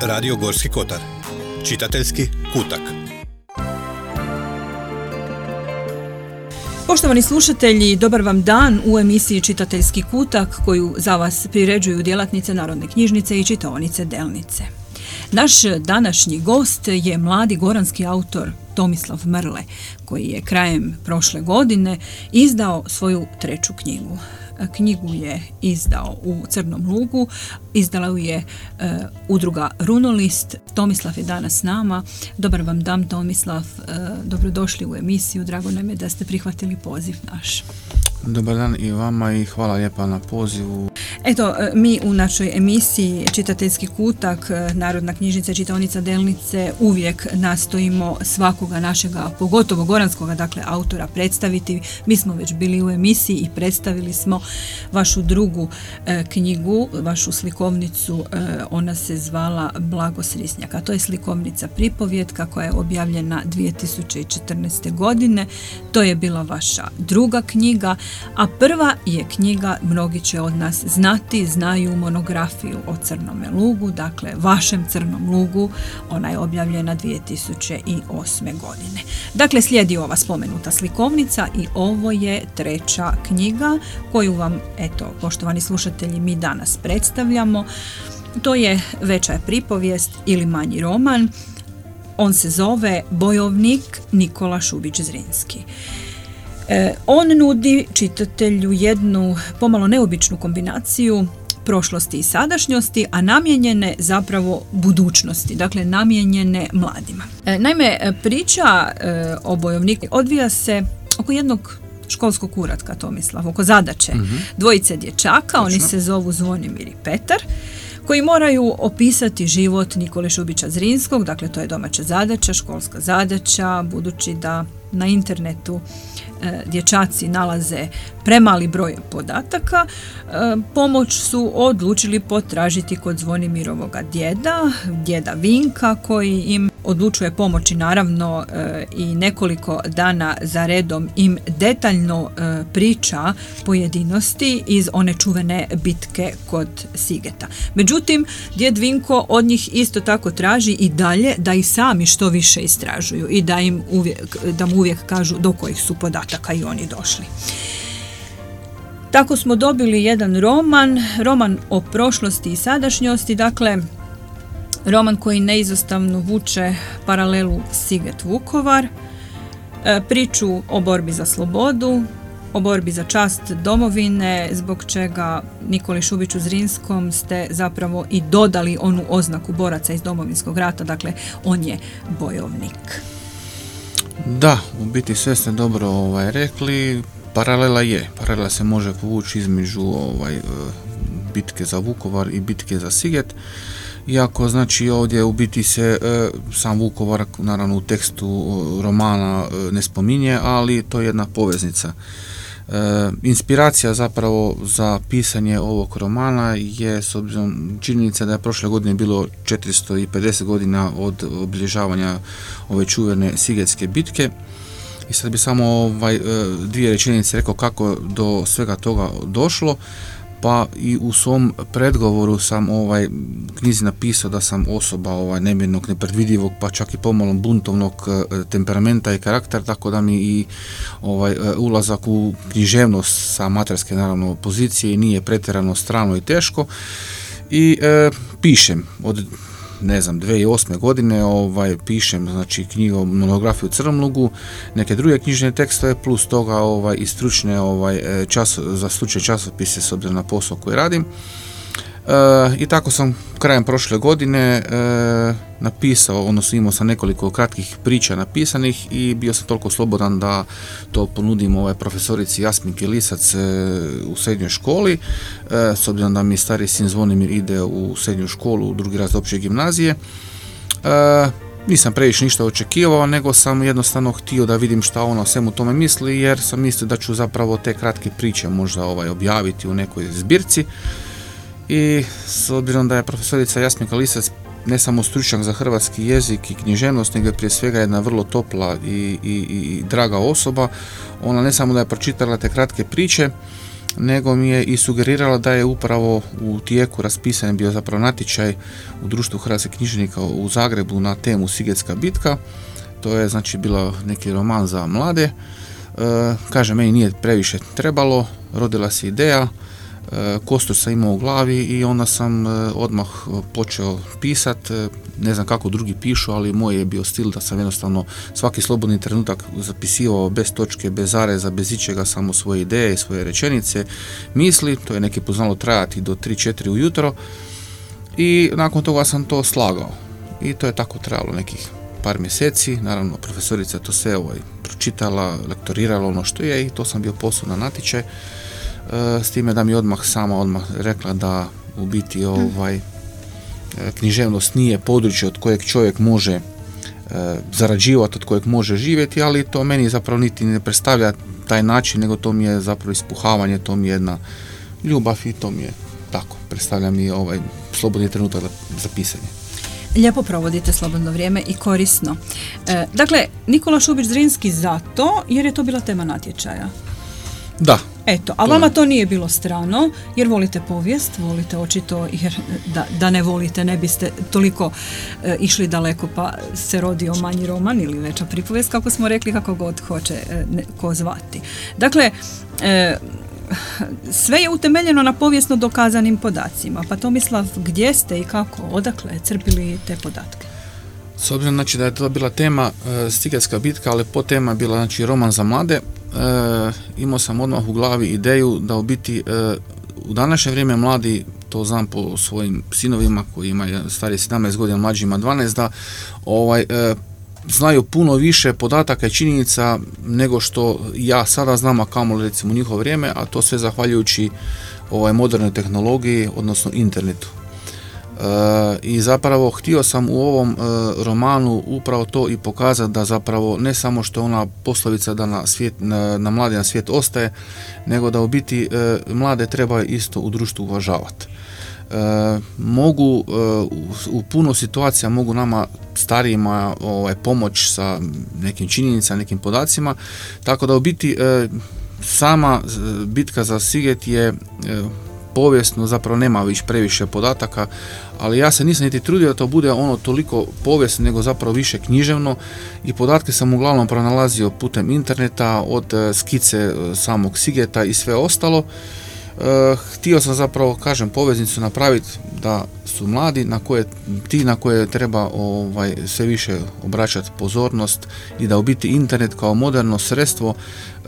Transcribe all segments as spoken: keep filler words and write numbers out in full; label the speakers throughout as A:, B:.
A: Radio Gorski Kotar. Čitateljski kutak.
B: Poštovani slušatelji, dobar vam dan u emisiji Čitateljski kutak koju za vas priređuju djelatnice Narodne knjižnice i čitaonice Delnice. Naš današnji gost je mladi goranski autor Tomislav Mrle, koji je krajem prošle godine izdao svoju treću knjigu. Knjigu je izdao u Crnom lugu, izdala ju je e, udruga Runolist. Tomislav je danas s nama. Dobar vam dan, Tomislav. E, dobrodošli u emisiju. Drago nam je da ste prihvatili poziv naš.
C: Dobar dan i vama i hvala lijepa na pozivu.
B: Eto, mi u našoj emisiji Čitateljski kutak, Narodna knjižnica i čitaonica Delnice, uvijek nastojimo svakoga našega, pogotovo goranskoga, dakle, autora predstaviti. Mi smo već bili u emisiji i predstavili smo vašu drugu e, knjigu, vašu slikovnicu, e, ona se zvala Blago Srisnjaka. To je slikovnica pripovjetka koja je objavljena dvije tisuće četrnaeste. godine. To je bila vaša druga knjiga, a prva je knjiga, mnogi će od nas znati, znaju monografiju o Crnome lugu, dakle vašem Crnom lugu, ona je objavljena dvije tisuće osme. godine. Dakle, slijedi ova spomenuta slikovnica i ovo je treća knjiga koju vam, eto, poštovani slušatelji, mi danas predstavljamo. To je veća pripovijest ili manji roman. On se zove Bojovnik Nikola Šubić Zrinski. E, on nudi čitatelju jednu pomalo neobičnu kombinaciju prošlosti i sadašnjosti, a namijenjene zapravo budućnosti, dakle namijenjene mladima. E, naime, priča e, o bojovniku odvija se oko jednog školskog uratka, Tomislav, oko zadaće mm-hmm. dvojice dječaka. Točno. Oni se zovu Zvonimir i Petar, koji moraju opisati život Nikole Šubića Zrinskog, dakle to je domaća zadaća, školska zadaća, budući da na internetu e, dječaci nalaze premali broj podataka, e, pomoć su odlučili potražiti kod Zvonimirovoga djeda, djeda Vinka, koji im odlučuje pomoći naravno e, i nekoliko dana za redom im detaljno e, priča pojedinosti iz one čuvene bitke kod Sigeta. Međutim, djed Vinko od njih isto tako traži i dalje da i sami što više istražuju i da im uvijek, da mu uvijek kažu do kojih su podataka i oni došli. Tako smo dobili jedan roman, roman o prošlosti i sadašnjosti, dakle roman koji neizostavno vuče paralelu Siget-Vukovar, priču o borbi za slobodu, o borbi za čast domovine, zbog čega Nikoli Šubiću Zrinskom ste zapravo i dodali onu oznaku boraca iz Domovinskog rata, dakle on je bojovnik.
C: Da, u biti sve ste dobro ovaj, rekli. Paralela je, paralela se može povući između ovaj, bitke za Vukovar i bitke za Siget. Iako znači ovdje u biti se e, sam Vukovar naravno u tekstu romana e, ne spominje, ali to je jedna poveznica. E, inspiracija zapravo za pisanje ovog romana je s obzirom činjenica da je prošle godine bilo četiristo pedeset godina od obilježavanja ove čuvene Sigetske bitke. I sad bi samo ovaj, dvije rečenice rekao kako do svega toga došlo. Pa i u svom predgovoru sam ovaj knjizi napisao da sam osoba ovaj nemirnog, nepredvidivog, pa čak i pomalo buntovnog e, temperamenta i karaktera, tako da mi i ovaj e, ulazak u književnost sa amaterske naravno pozicije nije pretjerano strano i teško. I e, pišem od ne znam, dvije tisuće osme. godine ovaj, pišem znači knjigu, monografiju u Crnom lugu, neke druge knjižne tekstove, plus toga ovaj, i stručne ovaj, čas, za stručne časopise s obzirom na posao koji radim. E, I tako sam krajem prošle godine e, napisao, odnosno imao sam nekoliko kratkih priča napisanih i bio sam toliko slobodan da to ponudim ovaj profesorici Jasminki Lisac e, u srednjoj školi, e, s obzirom da mi stari sin Zvonimir ide u srednju školu, u drugi razred opće gimnazije. E, nisam previše ništa očekivao, nego sam jednostavno htio da vidim šta ona o svemu tome misli, jer sam mislio da ću zapravo te kratke priče možda ovaj, objaviti u nekoj zbirci. I s obzirom da je profesorica Jasminka Lisac ne samo stručnjak za hrvatski jezik i književnost, nego je prije svega jedna vrlo topla i, i, i draga osoba, ona ne samo da je pročitala te kratke priče, nego mi je i sugerirala da je upravo u tijeku raspisan bio zapravo natječaj u Društvu hrvatskih književnika u Zagrebu na temu Sigetska bitka. To je znači bilo neki roman za mlade. E, kaže, meni nije previše trebalo, rodila se ideja, e, kostur sam imao u glavi i onda sam e, odmah počeo pisat. E, ne znam kako drugi pišu, ali moj je bio stil da sam jednostavno svaki slobodni trenutak zapisivao bez točke, bez zareza, bez ičega, samo svoje ideje, svoje rečenice, misli. To je neki poznalo trajati do tri četiri ujutro i nakon toga sam to slagao i to je tako trajalo nekih par mjeseci. Naravno, profesorica to sve ovaj, pročitala, lektorirala ono što je i to sam bio poslao na natječaj, e, s time da mi odmah sama odmah rekla da u biti ovaj, književnost nije područje od kojeg čovjek može e, zarađivati, od kojeg može živjeti, ali to meni zapravo niti ne predstavlja taj način, nego to mi je zapravo ispuhavanje, to mi je jedna ljubav i to mi je tako, predstavlja mi ovaj slobodni trenutak za pisanje.
B: Lijepo provodite slobodno vrijeme i korisno. E, dakle, Nikola Šubić Zrinski zato jer je to bila tema natječaja.
C: Da.
B: Eto, a vama to nije bilo strano, jer volite povijest, volite očito, jer da, da ne volite ne biste toliko e, išli daleko pa se rodio manji roman ili veća pripovijest, kako smo rekli, kako god hoće e, ne, ko zvati. Dakle, e, sve je utemeljeno na povijesno dokazanim podacima. Pa Tomislav, gdje ste i kako, odakle crpili te podatke?
C: S obzirom znači, da je to bila tema e, Sigetska bitka, ali po tema je bila znači, roman za mlade, e, imao sam odmah u glavi ideju da u biti e, u današnje vrijeme mladi, to znam po svojim sinovima koji imaju starije sedamnaest godina, mlađi ima dvanaest, da ovaj, e, znaju puno više podataka i činjenica nego što ja sada znam, a kamoli recimo u njihovo vrijeme, a to sve zahvaljujući ovaj modernoj tehnologiji, odnosno internetu. E, I zapravo htio sam u ovom e, romanu upravo to i pokazati da zapravo ne samo što je ona poslovica da na, svijet, na, na mladi na svijet ostaje, nego da u biti e, mlade treba isto u društvu uvažavati. E, mogu e, u, u puno situacija mogu nama starijima ovaj, pomoć sa nekim činjenicama, nekim podacima, tako da u biti e, sama bitka za Siget je e, povijesno, zapravo nema više previše podataka, ali ja se nisam niti trudio da to bude ono toliko povijesno, nego zapravo više književno i podatke sam uglavnom pronalazio putem interneta, od e, skice samog Sigeta i sve ostalo. Uh, htio sam zapravo, kažem, poveznicu napraviti da su mladi na koje, ti na koje treba ovaj, sve više obraćati pozornost i da u biti internet kao moderno sredstvo uh,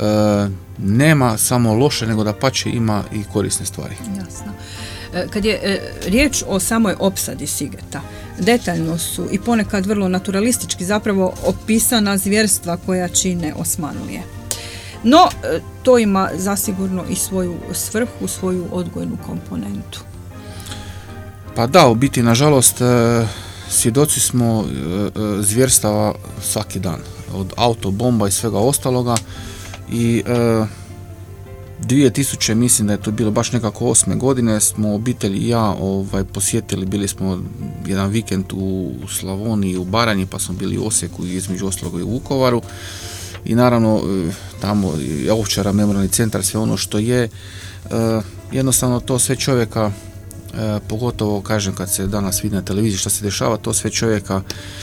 C: nema samo loše, nego da pače ima i korisne stvari.
B: Jasno. Kad je e, riječ o samoj opsadi Sigeta, detaljno su i ponekad vrlo naturalistički zapravo opisana zvjerstva koja čine Osmanlije. No, to ima zasigurno i svoju svrhu, svoju odgojnu komponentu.
C: Pa da, u biti, nažalost, svjedoci smo zvjerstava svaki dan, od autobomba i svega ostaloga i dvije tisuće, mislim da je to bilo baš nekako osme godine, smo obitelj i ja ovaj, posjetili, bili smo jedan vikend u Slavoniji, u Baranji, pa smo bili u Osijeku i između ostaloga i u Vukovaru. I naravno tamo je Ovčara, memorijalni centar, sve ono što je, jednostavno to sve čovjeka, pogotovo kažem kad se danas vidi na televiziji što se dešava, to sve čovjeka,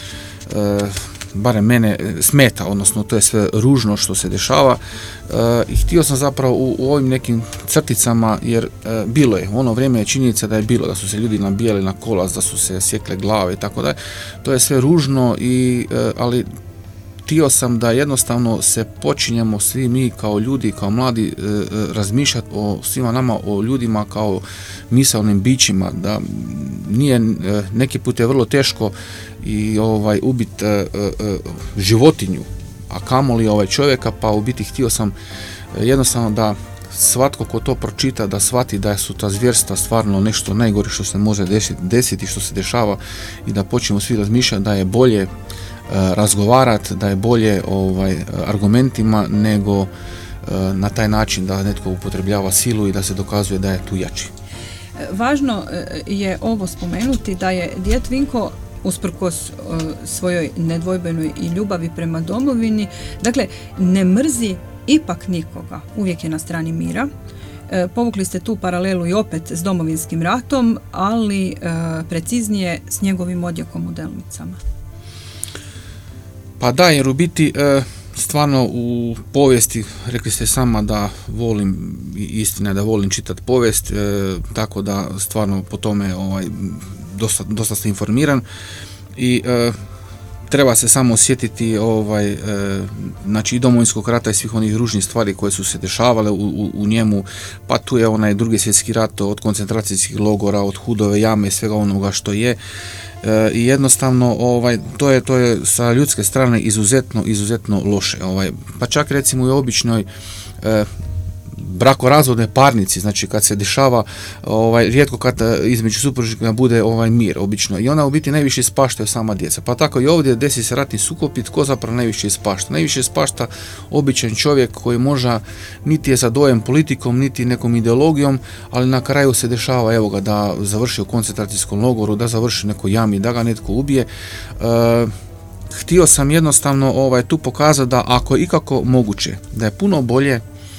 C: barem mene, smeta, odnosno to je sve ružno što se dešava i htio sam zapravo u, u ovim nekim crticama, jer bilo je, u ono vrijeme je činjenica da je bilo, da su se ljudi nabijali na kolac, da su se sjekle glave i tako da, to je sve ružno, i, ali htio sam da jednostavno se počinjemo svi mi kao ljudi, kao mladi e, razmišljati o svima nama, o ljudima kao misaonim bićima, da nije, e, neki put je vrlo teško i ovaj ubiti e, e, životinju, a kamoli ovaj čovjeka, pa u biti htio sam e, jednostavno da svatko ko to pročita da shvati da su ta zvjerstva stvarno nešto najgore što se može desiti, desiti što se dešava, i da počnemo svi razmišljati da je bolje razgovarati, da je bolje ovaj, argumentima nego na taj način da netko upotrebljava silu i da se dokazuje da je tu jači.
B: Važno je ovo spomenuti da je djed Vinko, usprkos svojoj nedvojbenoj i ljubavi prema domovini, dakle ne mrzi ipak nikoga, uvijek je na strani mira. E, povukli ste tu paralelu i opet s Domovinskim ratom, ali e, preciznije s njegovim odjekom u Delnicama.
C: Pa da, jer u biti e, stvarno u povijesti, rekli ste sama da volim, istina da volim čitati povijest, e, tako da stvarno po tome ovaj, dosta, dosta sam informiran i e, treba se samo osjetiti ovaj, e, znači i Domovinskog rata i svih onih ružnih stvari koje su se dešavale u, u, u njemu, pa tu je onaj drugi svjetski rat od koncentracijskih logora, od Hudove jame i svega onoga što je. E, i jednostavno ovaj, to je to je sa ljudske strane izuzetno, izuzetno loše. Ovaj, pa čak recimo i u običnoj e, brakorazvodnoj parnici, znači kad se dešava ovaj, rijetko kad između supružnika bude ovaj mir obično i ona u biti najviše ispaštaju sama djeca. Pa tako i ovdje desi se ratni sukob i tko zapravo najviše ispašta? Najviše ispašta običan čovjek koji možda niti je zadojen politikom, niti nekom ideologijom, ali na kraju se dešava evo ga da završi u koncentracijskom logoru, da završi u nekoj jami, da ga netko ubije. E, htio sam jednostavno ovaj, tu pokazati da ako je ikako moguće, da je puno bolje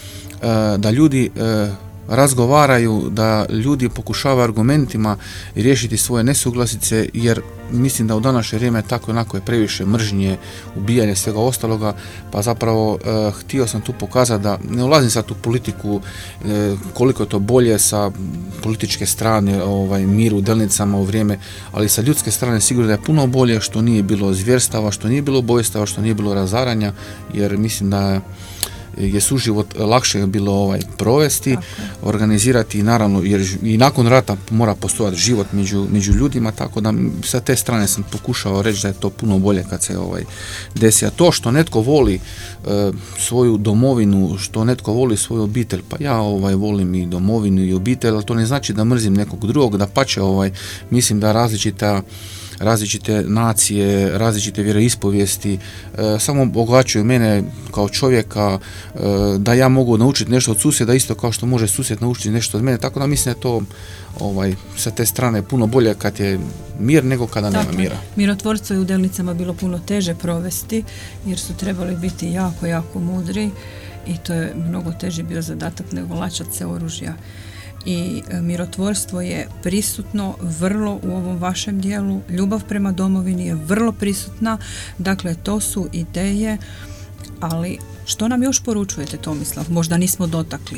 C: da ljudi e, razgovaraju, da ljudi pokušavaju argumentima riješiti svoje nesuglasice, jer mislim da u današnje vrijeme tako onako je previše mržnje, ubijanje, svega ostaloga, pa zapravo e, htio sam tu pokazati da ne ulazim sad u politiku e, koliko je to bolje sa političke strane, ovaj, mir u Delnicama u vrijeme, ali sa ljudske strane sigurno da je puno bolje što nije bilo zvjerstava, što nije bilo ubojstava, što nije bilo razaranja, jer mislim da je suživot lakše bilo ovaj provesti, tako, organizirati i naravno jer i nakon rata mora postojati život među, među ljudima, tako da sa te strane sam pokušao reći da je to puno bolje kad se ovaj desi. A to što netko voli e, svoju domovinu, što netko voli svoju obitelj, pa ja ovaj volim i domovinu i obitelj, ali to ne znači da mrzim nekog drugog, da pače ovaj, mislim da različita različite nacije, različite vjeroispovijesti e, samo obogaćuju mene kao čovjeka, e, da ja mogu naučiti nešto od susjeda isto kao što može susjed naučiti nešto od mene, tako da mislim da je to ovaj, sa te strane puno bolje kad je mir nego kada nema mira.
B: Mirotvorstvo je u Delnicama bilo puno teže provesti jer su trebali biti jako, jako mudri i to je mnogo teži bio zadatak nego lačat se oružja. I mirotvorstvo je prisutno vrlo u ovom vašem dijelu, ljubav prema domovini je vrlo prisutna, dakle to su ideje, ali što nam još poručujete, Tomislav? Možda nismo dotakli.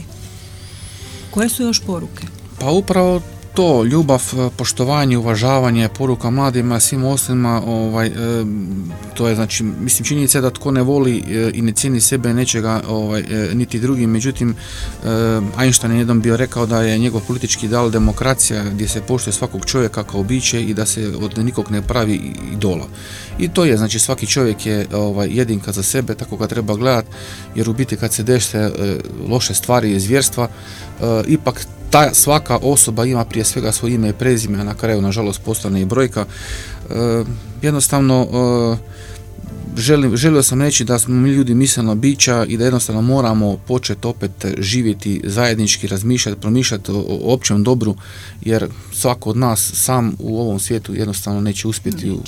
B: Koje su još poruke?
C: Pa upravo to, ljubav, poštovanje, uvažavanje, poruka mladima, svim ostalima, ovaj, e, to je znači, mislim, činjenica je da tko ne voli e, i ne cijeni sebe nečega, ovaj, e, niti drugi, međutim, e, Einstein je jednom bio rekao da je njegov politički ideal demokracija gdje se poštuje svakog čovjeka kao biće i da se od nikog ne pravi idola. I to je, znači, svaki čovjek je ovaj, jedinka za sebe, tako ga treba gledati, jer u biti kad se dese e, loše stvari i zvjerstva, e, ipak ta svaka osoba ima prije svega svoje ime i prezime, a na kraju nažalost postane i brojka. E, jednostavno e, želim, želio sam reći da smo mi ljudi mislena bića i da jednostavno moramo početi opet živjeti zajednički, razmišljati, promišljati o, o općem dobru, jer svako od nas sam u ovom svijetu jednostavno neće uspjeti. U...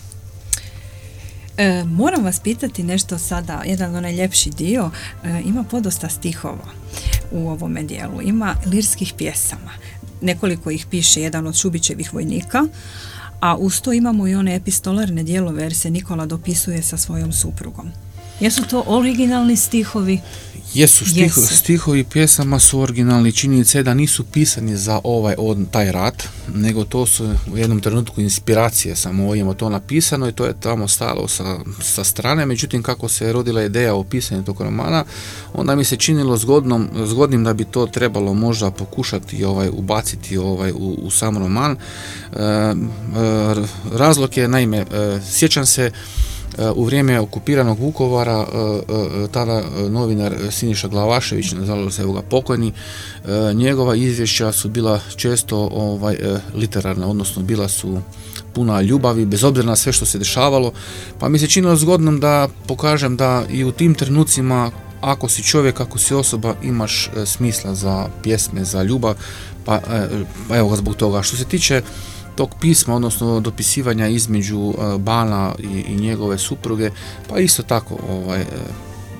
B: E, moram vas pitati nešto sada, jedan onaj ljepši dio, e, ima podosta stihova u ovome dijelu, ima lirskih pjesama, nekoliko ih piše jedan od Šubićevih vojnika, a uz to imamo i one epistolarne dijelove jer se Nikola dopisuje sa svojom suprugom. Jesu to originalni stihovi?
C: Jesu, stih, Jesu. Stihovi pjesama su originalni, činjenica je da nisu pisani za ovaj od, taj rat, nego to su u jednom trenutku inspiracije, samo ovdje to napisano i to je tamo stalo sa, sa strane, međutim kako se rodila ideja o pisanju tog romana, onda mi se činilo zgodnom, zgodnim da bi to trebalo možda pokušati ovaj, ubaciti ovaj, u, u sam roman. E, e, razlog je, naime, e, sjećam se u vrijeme okupiranog Vukovara tada novinar Siniša Glavašević, nažalost evo ga pokojni, njegova izvješća su bila često ovaj, literarna, odnosno bila su puna ljubavi, bez obzira na sve što se dešavalo, pa mi se činilo zgodnom da pokažem da i u tim trenucima ako si čovjek, ako si osoba, imaš smisla za pjesme, za ljubav, pa, pa evo ga zbog toga. Što se tiče tog pisma, odnosno dopisivanja između uh, Bana i, i njegove supruge, pa isto tako ovaj,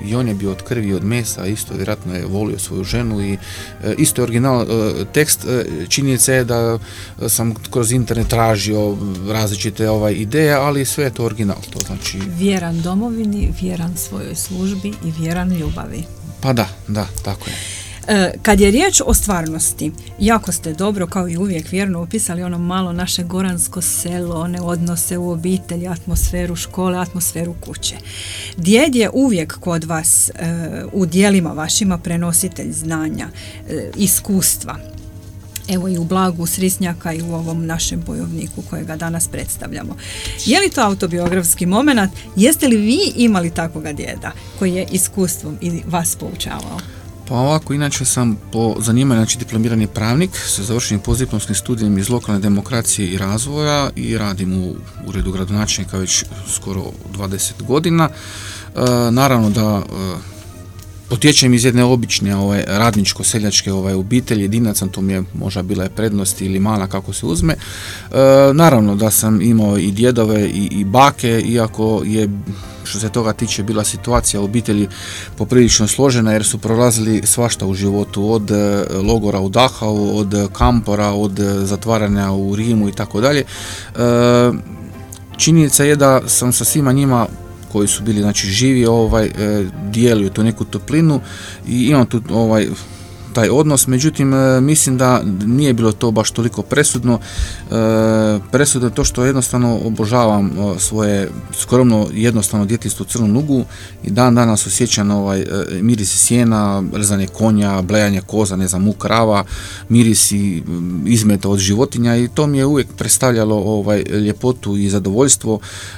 C: i on je bio od krvi i od mesa, isto vjerojatno je volio svoju ženu i e, isto je original e, tekst. E, činjenica je da sam kroz internet tražio različite ovaj, ideje, ali sve je to original. To znači...
B: Vjeran domovini, vjeran svojoj službi i vjeran ljubavi.
C: Pa da, da, tako je.
B: Kad je riječ o stvarnosti, jako ste dobro, kao i uvijek, vjerno opisali ono malo naše goransko selo, one odnose u obitelji, atmosferu škole, atmosferu kuće. Djed je uvijek kod vas e, u dijelima vašima prenositelj znanja, e, iskustva. Evo i u Blagu Srisnjaka i u ovom našem bojovniku kojega danas predstavljamo. Je li to autobiografski moment? Jeste li vi imali takvoga djeda koji je iskustvom i vas poučavao?
C: Pa ovako, inače sam po zanimanju, znači diplomirani pravnik sa završenim postdiplomskim studijem iz lokalne demokracije i razvoja i radim u uredu gradonačelnika već skoro dvadeset godina. E, naravno da e, potječem iz jedne obične ovaj, radničko-seljačke ovaj, obitelji, jedinaca, to mi je možda bila je prednost ili mana kako se uzme. E, naravno da sam imao i djedove i, i bake, iako je što se toga tiče bila situacija u obitelji poprilično složena jer su prolazili svašta u životu, od logora u Dachau, od kampora, od zatvaranja u Rimu i tako dalje. Činjenica je da sam sa svima njima koji su bili znači živi ovaj dijelio tu neku toplinu i imam tu ovaj taj odnos, međutim mislim da nije bilo to baš toliko presudno. Presudno je to što jednostavno obožavam svoje skromno jednostavno djetinjstvo u Crnom Lugu i dan danas osjećam ovaj miris sjena, rezanje konja, blejanje koza, ne znam, muk krava, mirisi izmeta od životinja i to mi je uvijek predstavljalo ovaj ljepotu i zadovoljstvo.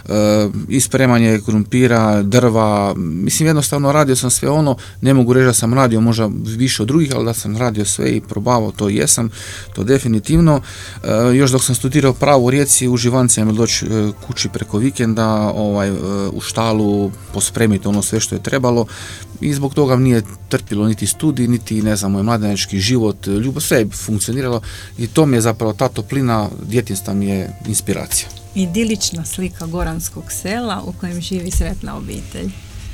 C: I spremanje krumpira, drva, mislim jednostavno radio sam sve ono, ne mogu reći da sam radio možda više od drugih, ali da sam radio sve i probavao, to jesam, to definitivno. E, još dok sam studirao pravo u Rijeci, uživancija mi doći e, kući preko vikenda, ovaj, e, u štalu, pospremiti ono sve što je trebalo i zbog toga nije trpilo niti studij, niti ne znam, moj mladenački život, ljubav, sve je funkcioniralo i to mi je zapravo ta toplina djetinjstva mi je inspiracija.
B: Idilična slika goranskog sela u kojem živi sretna obitelj.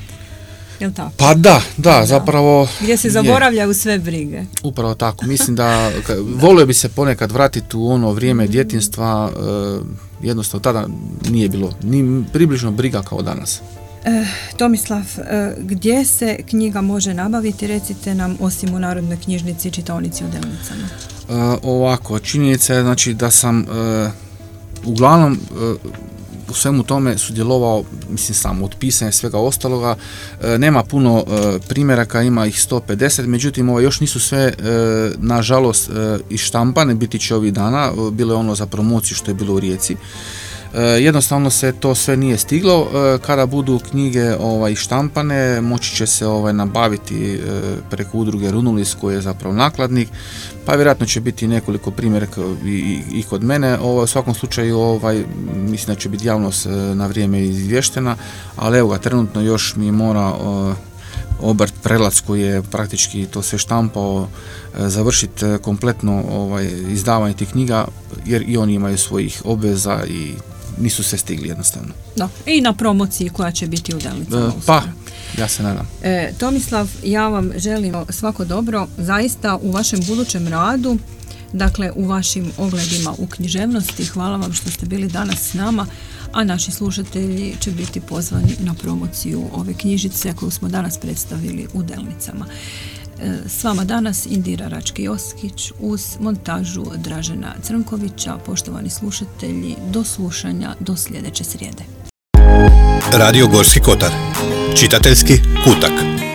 B: Jel tako?
C: Pa da, da, da, zapravo...
B: Gdje se zaboravljaju sve brige.
C: Upravo tako, mislim da volio bi se ponekad vratiti u ono vrijeme djetinjstva, jednostavno tada nije bilo ni približno briga kao danas.
B: E, Tomislav, e, gdje se knjiga može nabaviti, recite nam, osim u Narodnoj knjižnici i čitaonici u Delnicama?
C: E, ovako, činjenica je znači da sam e, uglavnom... E, u svemu tome sudjelovao, mislim samo od pisanja svega ostaloga, e, nema puno e, primjeraka, ima ih sto pedeset, međutim ovo još nisu sve e, nažalost e, ištampane, biti će ovih dana, bilo je ono za promociju što je bilo u Rijeci. E, jednostavno se to sve nije stiglo, e, kada budu knjige ovaj, štampane, moći će se ovaj, nabaviti e, preko udruge Runulis koji je zapravo nakladnik, pa vjerojatno će biti nekoliko primjeraka i, i, i kod mene. Ovo, u svakom slučaju ovaj, mislim da će biti javnost e, na vrijeme izvještena, ali evo ga, trenutno još mi mora e, obrt Prelac koji je praktički to sve štampao e, završiti e, kompletno ovaj, izdavanje tih knjiga jer i oni imaju svojih obveza i nisu se stigli jednostavno.
B: Da, i na promociji koja će biti u Delnicama.
C: E, pa, ja se nadam.
B: E, Tomislav, ja vam želim svako dobro zaista u vašem budućem radu, dakle u vašim ogledima u književnosti. Hvala vam što ste bili danas s nama, a naši slušatelji će biti pozvani na promociju ove knjižice koju smo danas predstavili u Delnicama. S vama danas Indira Rački-Joskić uz montažu Dražena Crnkovića. Poštovani slušatelji, do slušanja do sljedeće srijede.
A: Radio Gorski Kotar. Čitateljski kutak.